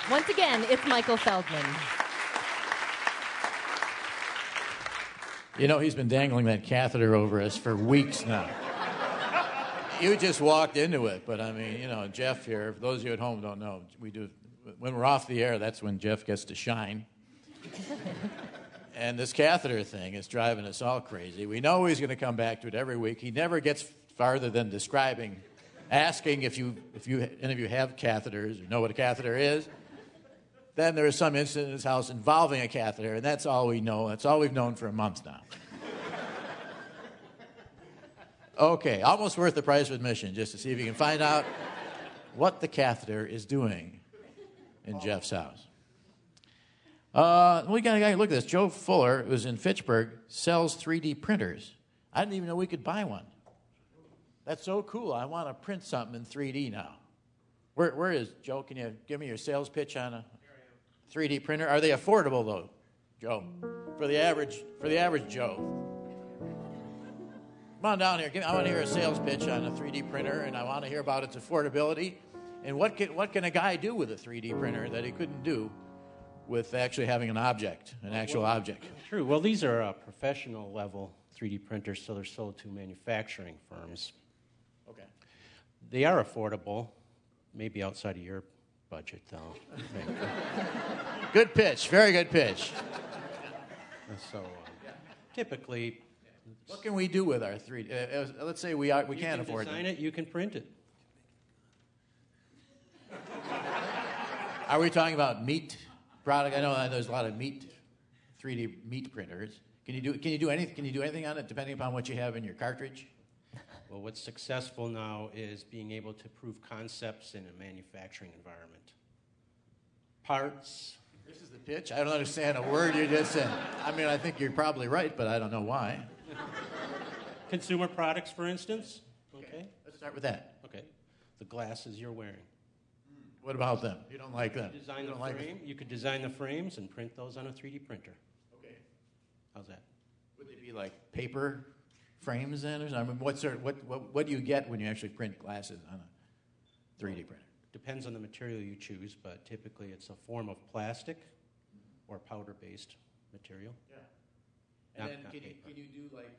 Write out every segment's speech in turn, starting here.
Once again, it's Michael Feldman. You know, he's been dangling that catheter over us for weeks now. You just walked into it, but I mean, you know, Jeff here, for those of you at home who don't know, we do, when we're off the air, that's when Jeff gets to shine. And this catheter thing is driving us all crazy. We know he's going to come back to it every week. He never gets farther than describing, asking if any of you have catheters or know what a catheter is. Then there is some incident in his house involving a catheter, and that's all we know. That's all we've known for a month now. Okay, almost worth the price of admission just to see if you can find out what the catheter is doing in Jeff's house. We got a guy, look at this. Joe Fuller, who's in Fitchburg, sells 3D printers. I didn't even know we could buy one. That's so cool. I want to print something in 3D now. Where is Joe? Can you give me your sales pitch on a 3D printer? Are they affordable though, Joe? For the average Joe. Come on down here. I want to hear a sales pitch on a 3D printer, and I want to hear about its affordability. And what can a guy do with a 3D printer that he couldn't do with actually having an actual object? True. Well, these are professional level 3D printers, so they're sold to manufacturing firms. Okay. They are affordable, maybe outside of your budget, though. Good pitch. Very good pitch. So typically... What can we do with our 3D? Let's say we can't afford it. You can design it, you can print it. Are we talking about meat product? I know there's a lot of 3D meat printers. Can you do anything on it depending upon what you have in your cartridge? Well, what's successful now is being able to prove concepts in a manufacturing environment. Parts. This is the pitch? I don't understand a word you just said. I mean, I think you're probably right, but I don't know why. Consumer products, for instance. Okay. Let's start with that. Okay. The glasses you're wearing. What about them? You don't like them? You could design the frames and print those on a 3D printer. Okay. How's that? Would they be like paper frames then, or something? I mean, what do you get when you actually print glasses on a 3D printer? Depends on the material you choose, but typically it's a form of plastic or powder-based material. Yeah. And then can you do like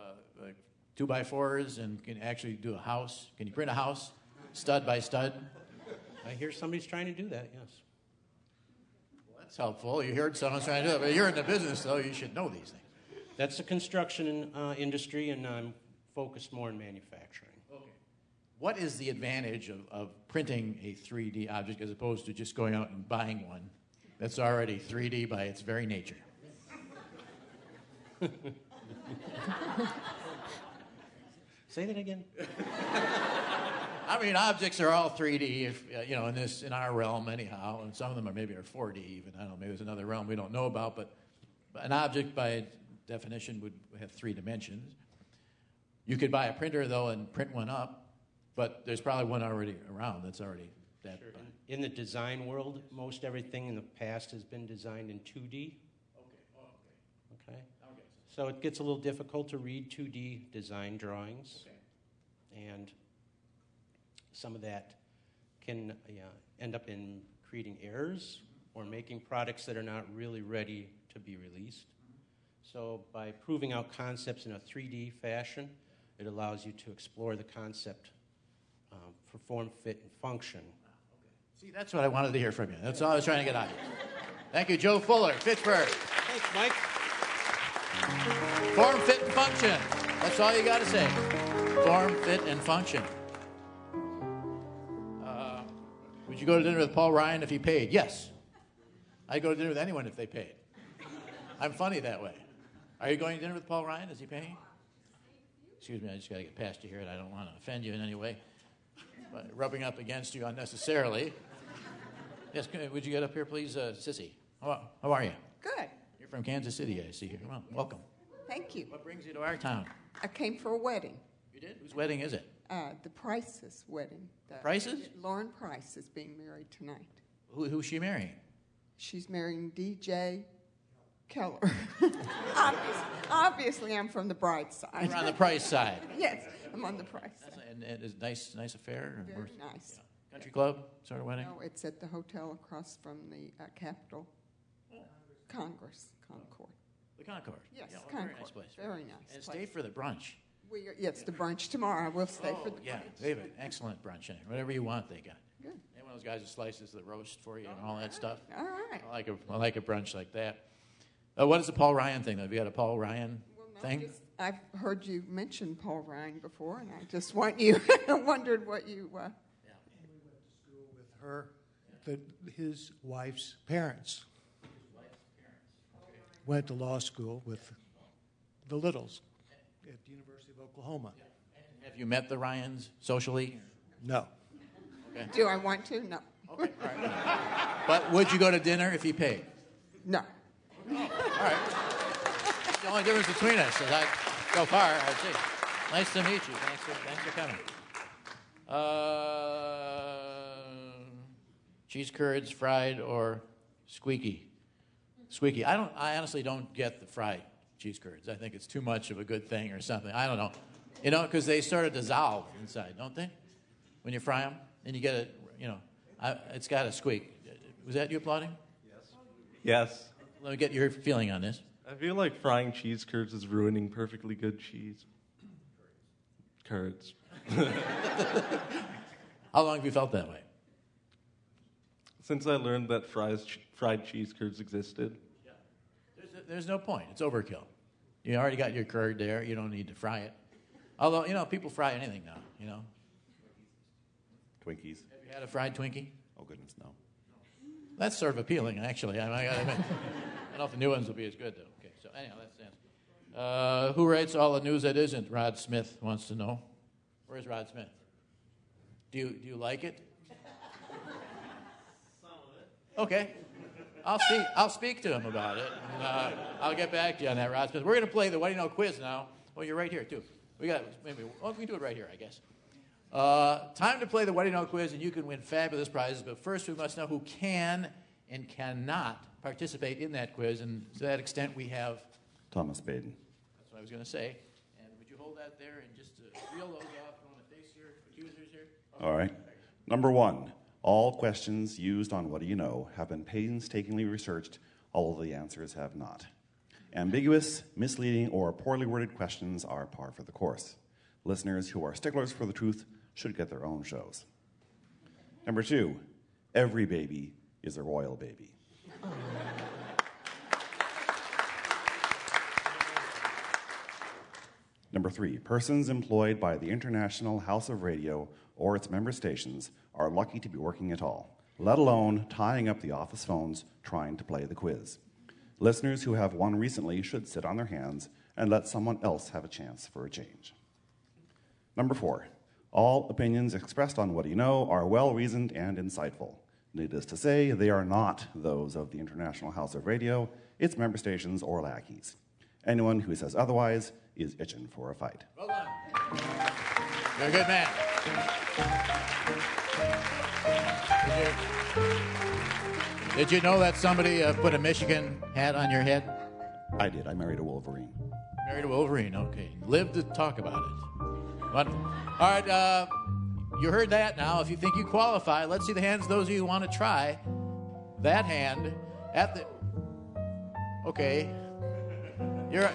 2x4s and can actually do a house? Can you print a house stud by stud? I hear somebody's trying to do that, yes. Well, that's helpful. You heard someone's trying to do it. But you're in the business, though. You should know these things. That's the construction industry, and I'm focused more in manufacturing. Okay. What is the advantage of printing a 3D object as opposed to just going out and buying one that's already 3D by its very nature? Say that again. I mean, objects are all 3D, in our realm anyhow, and some of them are 4D even. I don't know, maybe there's another realm we don't know about, but an object by definition would have 3 dimensions. You could buy a printer, though, and print one up, but there's probably one already around that's already that. Sure. In the design world, most everything in the past has been designed in 2D. Okay. So it gets a little difficult to read 2D design drawings. Okay. And some of that can end up in creating errors or making products that are not really ready to be released. So by proving out concepts in a 3D fashion, it allows you to explore the concept for form, fit, and function. See, that's what I wanted to hear from you. That's all I was trying to get out of you. Thank you, Joe Fuller, Fitchburg. Thanks, Mike. Form, fit, and function. That's all you got to say. Form, fit, and function. Would you go to dinner with Paul Ryan if he paid? Yes. I'd go to dinner with anyone if they paid. I'm funny that way. Are you going to dinner with Paul Ryan? Is he paying? Excuse me, I just got to get past you here, and I don't want to offend you in any way by rubbing up against you unnecessarily. Yes, would you get up here, please, Sissy? How are you? Good. You're from Kansas City, I see here. Well, welcome. Thank you. What brings you to our town? I came for a wedding. You did? Whose wedding is it? The Price's wedding. Price's? Lauren Price is being married tonight. Who's she marrying? She's marrying DJ Keller. Obviously, I'm from the bride side. You're on the Price side. Yes, I'm on the Price side. And it's nice affair? Very nice. Country club sort of wedding? No, it's at the hotel across from the Capitol Congress Concord. The Concord. Yes, yeah, well, Concord. Very nice place. Very nice. And place. stay for the brunch. Yes, the brunch tomorrow. We'll stay for the Yeah, brunch. they have an excellent brunch in it. Whatever you want, they got. Good. They have one of those guys that slices the roast for you and all that stuff. All right. I like a brunch like that. What is the Paul Ryan thing? Have you got a Paul Ryan thing? I've heard you mention Paul Ryan before, and I just wondered what you. We went to school with her, his wife's parents. Went to law school with the Littles at the University of Oklahoma. Have you met the Ryans socially? No. Okay. Do I want to? No. Okay. All right. But would you go to dinner if he paid? No. All right. That's the only difference between us. So far, I'd say. Nice to meet you. Thanks for coming. Cheese curds, fried or squeaky? Squeaky. I honestly don't get the fried cheese curds. I think it's too much of a good thing or something. I don't know. You know, because they sort of dissolve inside, don't they? When you fry them, and you get it. You know, it's got a squeak. Was that you applauding? Yes. Let me get your feeling on this. I feel like frying cheese curds is ruining perfectly good cheese. Curds. How long have you felt that way? Since I learned that fried cheese curds existed. There's no point. It's overkill. You already got your curd there. You don't need to fry it. Although, you know, people fry anything now, you know. Twinkies. Have you had a fried Twinkie? Oh, goodness, no. That's sort of appealing, actually. I got to admit. I don't know if the new ones will be as good, though. Okay, so anyhow, that's it. Who writes all the news that isn't? Rod Smith wants to know. Where's Rod Smith? Do you like it? Some of it. Okay. I'll speak to him about it. And, I'll get back to you on that, Rod Smith. We're going to play the What Do You Know quiz now. Oh, you're right here, too. We can do it right here, I guess. Time to play the What Do You Know quiz, and you can win fabulous prizes. But first, we must know who can and cannot participate in that quiz. And to that extent, we have Thomas Baden. That's what I was going to say. And would you hold that there and just reel those off? You want to face your accusers here? Okay. All right. Number 1. All questions used on What Do You Know have been painstakingly researched, although the answers have not. Ambiguous, misleading, or poorly worded questions are par for the course. Listeners who are sticklers for the truth should get their own shows. Number 2. Every baby is a royal baby. Number 3, persons employed by the International House of Radio or its member stations are lucky to be working at all, let alone tying up the office phones trying to play the quiz. Listeners who have won recently should sit on their hands and let someone else have a chance for a change. Number 4, all opinions expressed on What Do You Know are well-reasoned and insightful. Needless to say, they are not those of the International House of Radio, its member stations, or lackeys. Anyone who says otherwise is itching for a fight. Well done. You're a good man. Did you know that somebody put a Michigan hat on your head? I did. I married a Wolverine. Married a Wolverine, okay. Live to talk about it. Wonderful. All right, you heard that now. If you think you qualify, let's see the hands of those of you who want to try. That hand at the... Okay. You're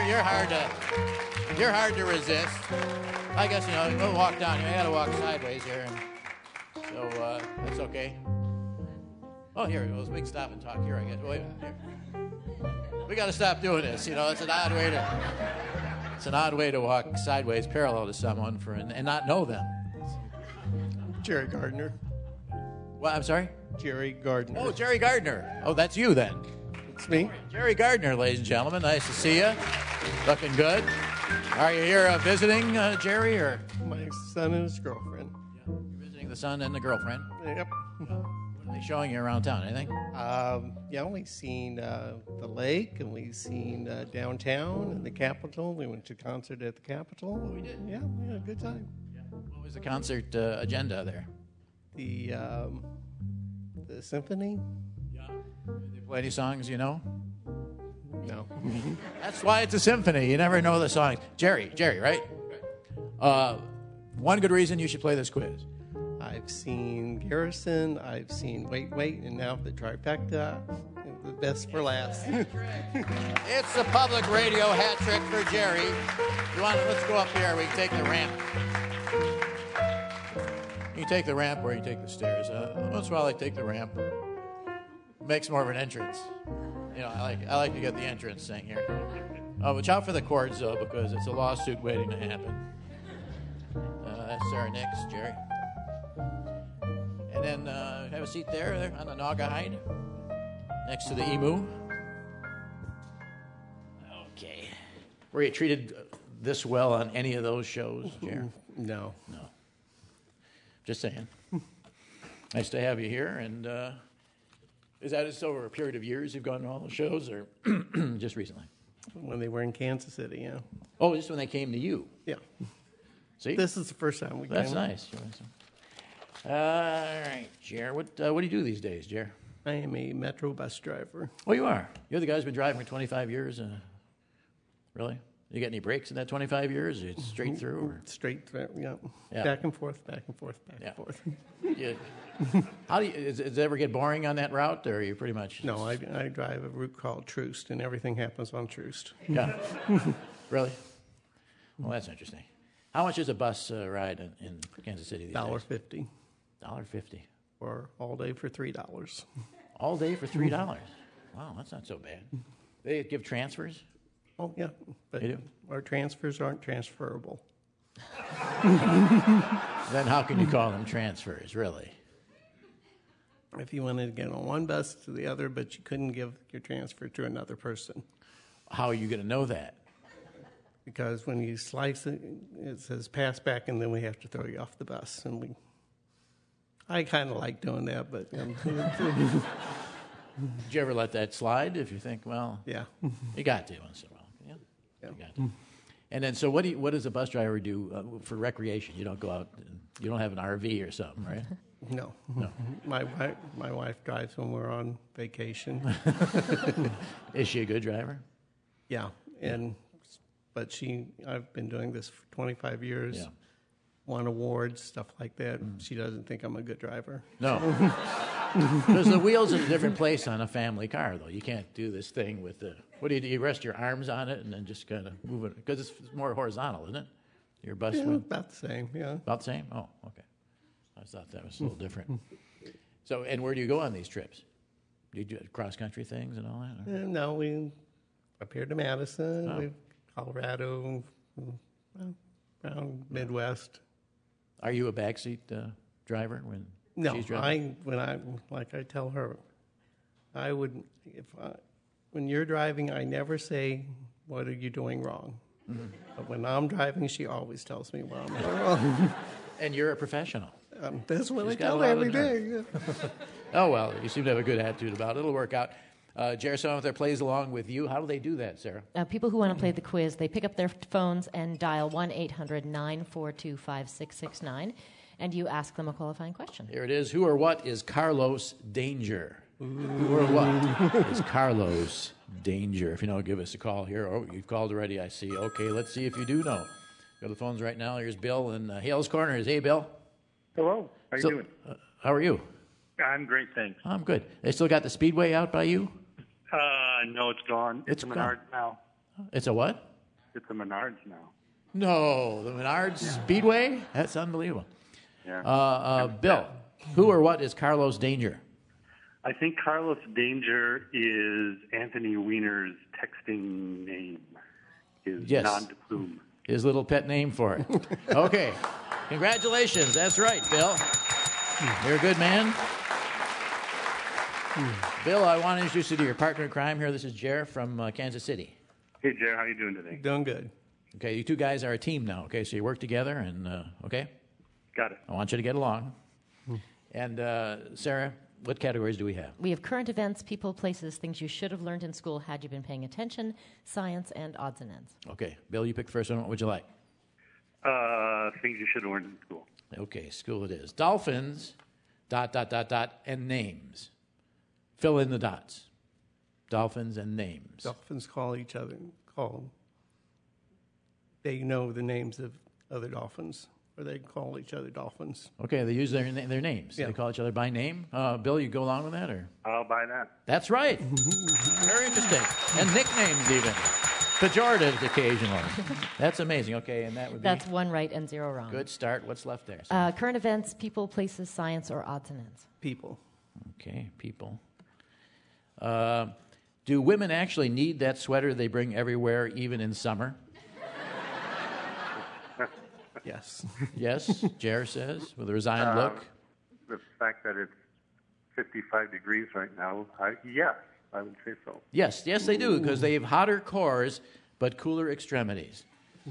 hard to resist. I guess, you know, we'll walk down here. I got to walk sideways here. And so that's okay. Oh, here, we can stop and talk here, I guess. Wait a minute. Here. We got to stop doing this. You know, it's an odd way to walk sideways parallel to someone and not know them. Jerry Gardner. Well, I'm sorry? Jerry Gardner. Oh, Jerry Gardner. Oh, that's you then. It's me. Jerry Gardner, ladies and gentlemen. Nice to see you. Looking good. Are you here visiting, Jerry, or? My son and his girlfriend. Yeah, you're visiting the son and the girlfriend. Yep. What are they showing you around town? Anything? Yeah, we've seen the lake, and we've seen downtown and the Capitol. We went to a concert at the Capitol. Oh, we did? Yeah, we had a good time. Yeah. What was the concert agenda there? The symphony? Yeah. Did they play any songs you know? No. That's why it's a symphony. You never know the songs. Jerry, right? One good reason you should play this quiz. I've seen Garrison, I've seen Wait, and now the trifecta, the best for last. It's the public radio hat trick for Jerry. Let's go up here. We can take the ramp. You take the ramp or you take the stairs. Once in a while, I take the ramp. Makes more of an entrance. I like to get the entrance thing here. Watch out for the cords, though, because it's a lawsuit waiting to happen. That's Sarah Nix, Jerry. And then have a seat there on the Naugahyde, next to the emu. Okay. Were you treated this well on any of those shows, Jerry? No. Just saying. Nice to have you here. And is that just over a period of years you've gone to all those shows, or just recently? When they were in Kansas City, yeah. Oh, just when they came to you? Yeah. See? This is the first time we came. That's nice. All right, Jer. What do you do these days, Jer? I am a Metro bus driver. Oh, you are? You're the guy who's been driving for 25 years? Really? You get any breaks in that 25 years? It's straight through? Or? Straight through, yeah. Yeah. Back and forth, back and forth, back and forth. Yeah. Does it ever get boring on that route, or are you pretty much... No, I drive a route called Troost, and everything happens on Troost. Yeah. Really? Well, that's interesting. How much is a bus ride in Kansas City these days? $1.50. $1.50. Or all day for $3. All day for $3? Wow, that's not so bad. They give transfers? Oh, yeah. But They do? our transfers aren't transferable. Then how can you call them transfers, really? If you wanted to get on one bus to the other, but you couldn't give your transfer to another person. How are you going to know that? Because when you slice it, it says pass back, and then we have to throw you off the bus. And I kind of like doing that, but... Did you ever let that slide if you think, well... Yeah. You got to once in a while. Yeah. You got to. And then, so what does a bus driver do for recreation? You don't go out, you don't have an RV or something, right? No. My wife drives when we're on vacation. Is she a good driver? Yeah, but I've been doing this for 25 years. Yeah. Won awards, stuff like that. She doesn't think I'm a good driver. No. Because the wheel's in a different place on a family car, though. You can't do this thing with the... What do? You rest your arms on it and then just kind of move it? Because it's more horizontal, isn't it? Your bus wheel? About the same, yeah. About the same? Oh, okay. I thought that was a little different. So, and where do you go on these trips? Do you do cross-country things and all that? Or? No, we up here to Madison, Colorado, around Midwest. Are you a backseat driver when she's driving? Like I tell her, when you're driving, I never say, what are you doing wrong? Mm-hmm. But when I'm driving, she always tells me what I'm doing wrong. And you're a professional. That's what She's I tell her every day. Yeah. Oh, well, you seem to have a good attitude about it. It'll work out. Jerry, someone out there plays along with you. How do they do that, Sarah? People who want to play the quiz, they pick up their phones and dial 1-800-942-5669, and you ask them a qualifying question. Here it is. Who or what is Carlos Danger? Who or what is Carlos Danger? If you know, give us a call here. Oh, you've called already, I see. Okay, let's see if you do know. Go to the phones right now. Here's Bill in Hales Corners. Hey, Bill. Hello. How you doing? How are you? I'm great, thanks. I'm good. They still got the Speedway out by you? No, it's gone. It's a Menards now. It's a what? It's a Menards now. No, the Menards Speedway? That's unbelievable. Yeah. Bill, who or what is Carlos Danger? I think Carlos Danger is Anthony Weiner's texting name. His nom de plume. His little pet name for it. Okay. Congratulations. That's right, Bill. You're a good man. Bill, I want to introduce you to your partner in crime here. This is Jer from Kansas City. Hey, Jer, how you doing today? Doing good. Okay, you two guys are a team now, okay? So you work together, and, okay? Got it. I want you to get along. And, Sarah, what categories do we have? We have current events, people, places, things you should have learned in school had you been paying attention, science, and odds and ends. Okay. Bill, you pick the first one. What would you like? Things you should have learned in school. Okay, school it is. Dolphins, ... and names. Fill in the dots. Dolphins and names. Dolphins call them. They know the names of other dolphins. or they call each other dolphins. Okay, they use their names. Yeah. They call each other by name. Bill, you go along with that, or? I'll buy that. That's right. Very interesting. And nicknames even. Pejoratives occasionally. That's amazing. Okay, and that would be? That's 1 right and 0 wrong. Good start. What's left there? Current events, people, places, science, or odds and ends. People. Okay, people. Do women actually need that sweater they bring everywhere, even in summer? Yes. Yes, Jer says, with a resigned look. The fact that it's 55 degrees right now, yes, I would say so. Yes, they do, because they have hotter cores but cooler extremities.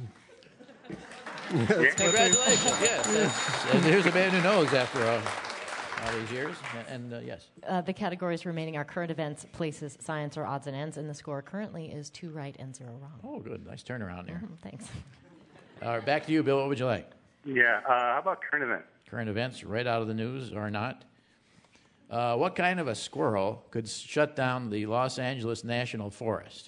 Congratulations. Yes, and here's a man who knows after all these years. And yes. The categories remaining are current events, places, science, or odds and ends, and the score currently is 2 right and 0 wrong. Oh, good. Nice turnaround there. Thanks. All right, back to you, Bill. What would you like? Yeah, how about current events? Current events, right out of the news or not. What kind of a squirrel could shut down the Los Angeles National Forest?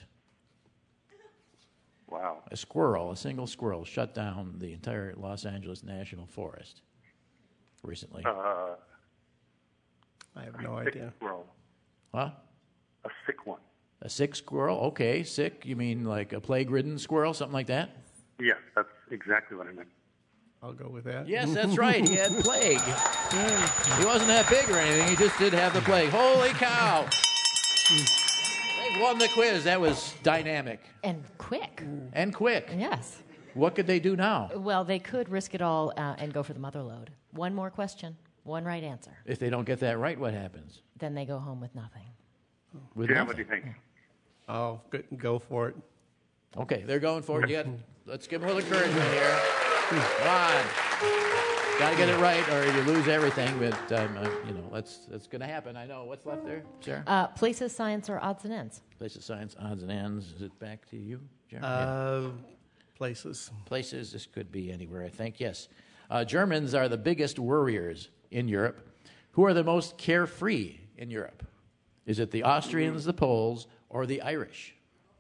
Wow. A single squirrel, shut down the entire Los Angeles National Forest recently. I have no Sick idea. squirrel. What? A sick one. A sick squirrel? Okay, sick. You mean like a plague-ridden squirrel, something like that? Yes, that's exactly what I meant. I'll go with that. Yes, that's right. He had plague. He wasn't that big or anything. He just did have the plague. Holy cow. They won the quiz. That was dynamic. And quick. And quick. Yes. What could they do now? Well, they could risk it all and go for the mother load. 1 more question, 1 right answer. If they don't get that right, what happens? Then they go home with nothing. With Yeah, nothing. what do you think? Oh, go for it. Okay, they're going for it. Let's give them a little encouragement here. Come on. Got to get it right or you lose everything. But, that's going to happen. I know. What's left there, Sarah? Places, science, or odds and ends. Places, science, odds and ends. Is it back to you, Jeremy? Places. Places. This could be anywhere, I think. Yes. Germans are the biggest worriers in Europe. Who are the most carefree in Europe? Is it the Austrians, the Poles, or the Irish?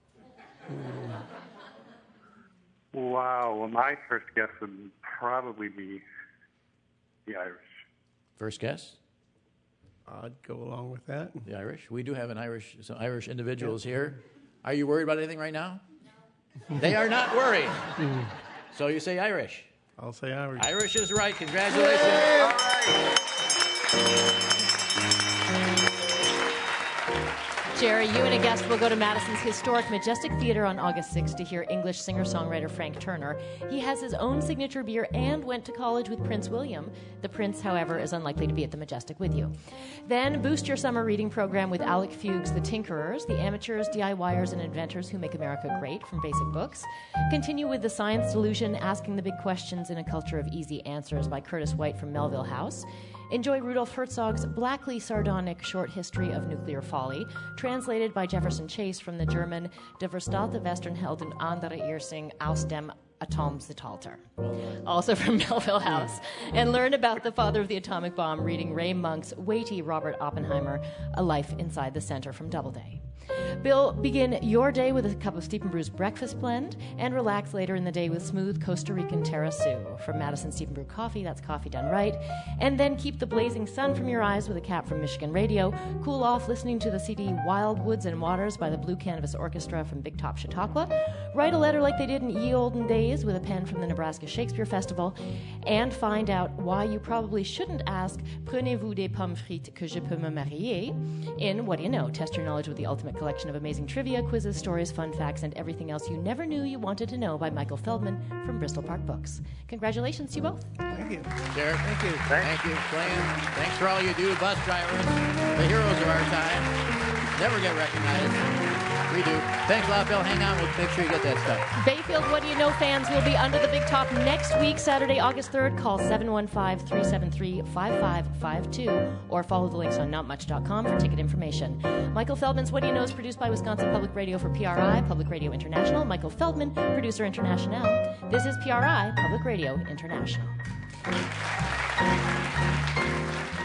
Wow. Well, my first guess would probably be the Irish. First guess? I'd go along with that. The Irish. We do have some Irish individuals here. Are you worried about anything right now? No. They are not worried. So you say Irish. I'll say Irish. Irish is right. Congratulations. All right. Jerry, you and a guest will go to Madison's historic Majestic Theater on August 6th to hear English singer-songwriter Frank Turner. He has his own signature beer and went to college with Prince William. The Prince, however, is unlikely to be at the Majestic with you. Then boost your summer reading program with Alec Fugue's The Tinkerers, the amateurs, DIYers, and inventors who make America great from basic books. Continue with The Science Delusion, Asking the Big Questions in a Culture of Easy Answers by Curtis White from Melville House. Enjoy Rudolf Herzog's blackly sardonic short history of nuclear folly, translated by Jefferson Chase from the German Der Verstalte Westernhelden andere Irsing aus dem Atomzeitalter, also from Melville House. And learn about the father of the atomic bomb reading Ray Monk's weighty Robert Oppenheimer, A Life Inside the Center from Doubleday. Bill, begin your day with a cup of Steep and Brew's breakfast blend and relax later in the day with smooth Costa Rican Terrasu. From Madison Steep and Brew Coffee, that's coffee done right. And then keep the blazing sun from your eyes with a cap from Michigan Radio. Cool off listening to the CD Wild Woods and Waters by the Blue Canvas Orchestra from Big Top Chautauqua. Write a letter like they did in ye olden days with a pen from the Nebraska Shakespeare Festival. And find out why you probably shouldn't ask Prenez-vous des pommes frites que je peux me marier? In What Do You Know? Test your knowledge with the ultimate collection of amazing trivia, quizzes, stories, fun facts, and everything else you never knew you wanted to know by Michael Feldman from Bristol Park Books. Congratulations to you both. Thank you. Derek, Thank you. thank you, Clan. Thanks for all you do, bus drivers, the heroes of our time. Never get recognized. We do. Thanks a lot, Bill. Hang on. We'll make sure you get that stuff. Bayfield What Do You Know fans will be under the big top next week, Saturday, August 3rd. Call 715-373-5552 or follow the links on notmuch.com for ticket information. Michael Feldman's What Do You Know is produced by Wisconsin Public Radio for PRI, Public Radio International. Michael Feldman, producer international. This is PRI, Public Radio International.